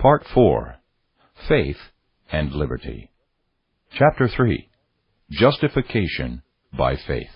Part 4. Faith and Liberty. Chapter 3. Justification by Faith.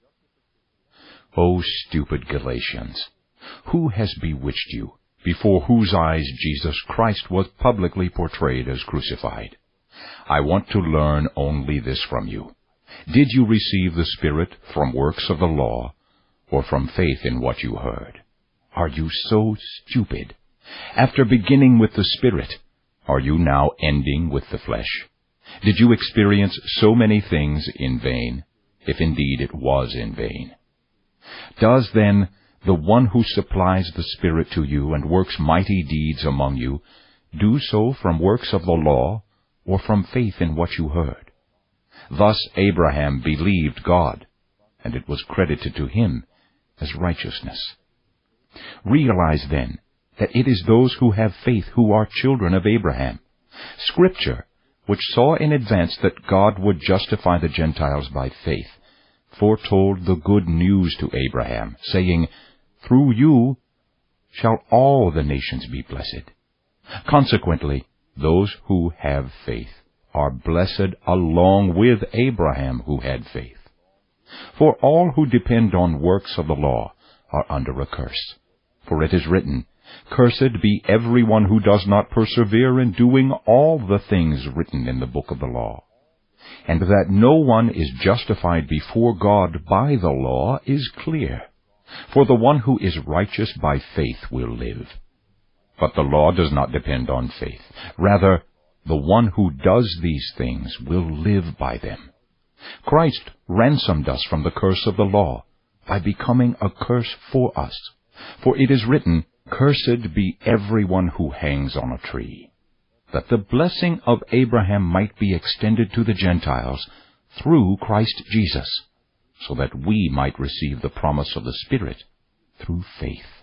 O stupid Galatians! Who has bewitched you, before whose eyes Jesus Christ was publicly portrayed as crucified? I want to learn only this from you. Did you receive the Spirit from works of the law, or from faith in what you heard? Are you so stupid? After beginning with the Spirit, are you now ending with the flesh? Did you experience so many things in vain, if indeed it was in vain? Does then the one who supplies the Spirit to you and works mighty deeds among you do so from works of the law, or from faith in what you heard? Thus Abraham believed God, and it was credited to him as righteousness. Realize then that it is those who have faith who are children of Abraham. Scripture, which saw in advance that God would justify the Gentiles by faith, foretold the good news to Abraham, saying, "Through you shall all the nations be blessed." Consequently, those who have faith are blessed along with Abraham who had faith. For all who depend on works of the law are under a curse. For it is written, "Cursed be everyone who does not persevere in doing all the things written in the book of the law." And that no one is justified before God by the law is clear. For the one who is righteous by faith will live. But the law does not depend on faith. Rather, the one who does these things will live by them. Christ ransomed us from the curse of the law by becoming a curse for us. For it is written, "Cursed be everyone who hangs on a tree," that the blessing of Abraham might be extended to the Gentiles through Christ Jesus, so that we might receive the promise of the Spirit through faith.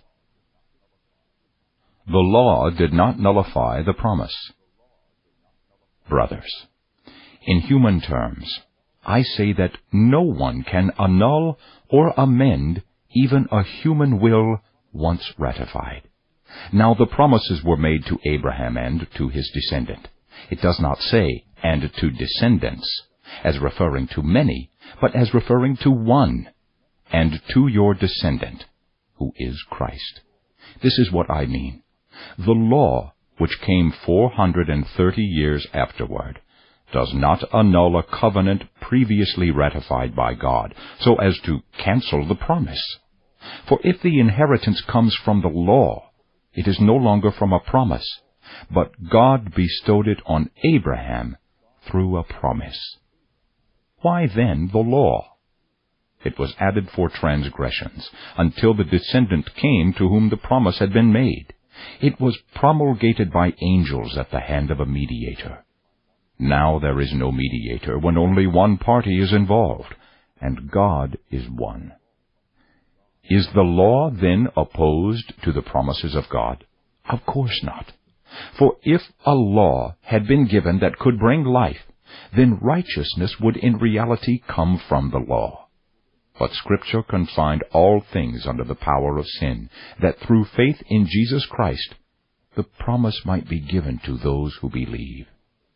The law did not nullify the promise. Brothers, in human terms, I say that no one can annul or amend even a human will once ratified. Now the promises were made to Abraham and to his descendant. It does not say, "and to descendants," as referring to many, but as referring to one, "and to your descendant," who is Christ. This is what I mean. The law, which came 430 years afterward, does not annul a covenant previously ratified by God, so as to cancel the promise. For if the inheritance comes from the law, it is no longer from a promise, but God bestowed it on Abraham through a promise. Why then the law? It was added for transgressions, until the descendant came to whom the promise had been made. It was promulgated by angels at the hand of a mediator. Now there is no mediator when only one party is involved, and God is one. Is the law then opposed to the promises of God? Of course not. For if a law had been given that could bring life, then righteousness would in reality come from the law. But Scripture confined all things under the power of sin, that through faith in Jesus Christ the promise might be given to those who believe.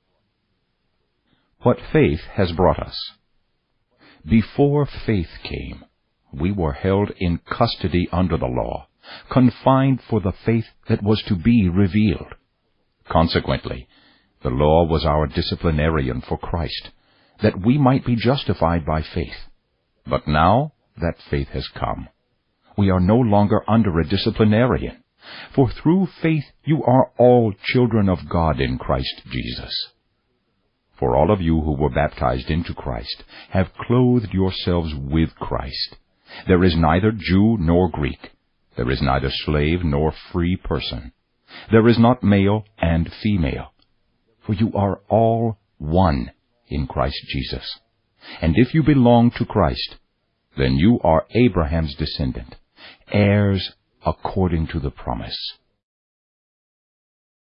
What faith has brought us. Before faith came, we were held in custody under the law, confined for the faith that was to be revealed. Consequently, the law was our disciplinarian for Christ, that we might be justified by faith. But now that faith has come, we are no longer under a disciplinarian, for through faith you are all children of God in Christ Jesus. For all of you who were baptized into Christ have clothed yourselves with Christ. There is neither Jew nor Greek. There is neither slave nor free person. There is not male and female. For you are all one in Christ Jesus. And if you belong to Christ, then you are Abraham's descendant, heirs according to the promise.